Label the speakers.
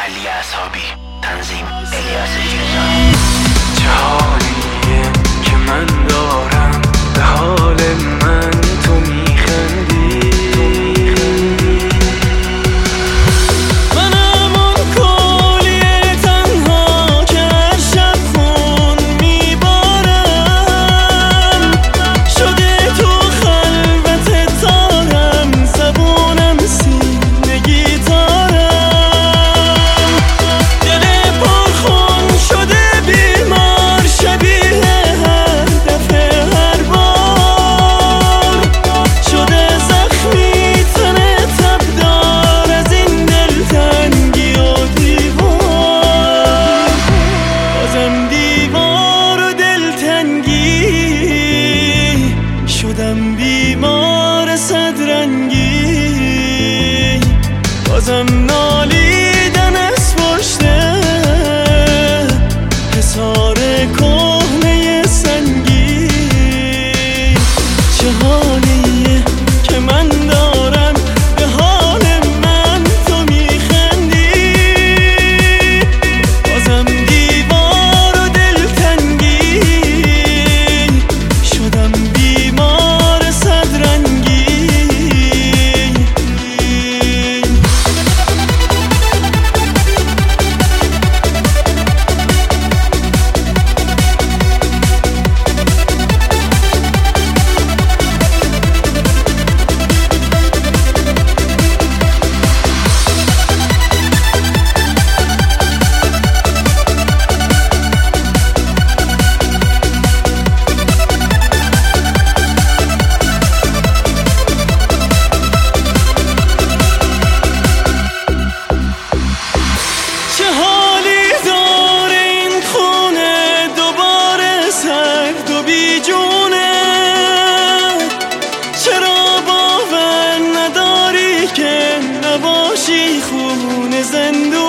Speaker 1: علی اصحابی، تنظیم الیاس جیزان. چه حالیه که من دارم، به حال من تو میخندی. منم اون کلیه تنها که هر شب خون میبارم، شده تو خلوت تارم، زبونم سینه گیتارم. دل پرخون شده بیمار، شبیه هر دفعه هر بار، شده زخمی تنه تبدار از این دلتنگی و دیوار. بازم دیوار و دلتنگی، شدم بیمار صدرنگی. بازم نالیدن از پشت حصار کهنه سنگی. چه حالیه که من دارم، به حال من تو میخندی. بازم دیوار و دلتنگی، شدم بیمار صدرنگی. چه حالی داره این خونه، دوباره سرد و بیجونه. چرا باور نداری که نباشی خونه زندون؟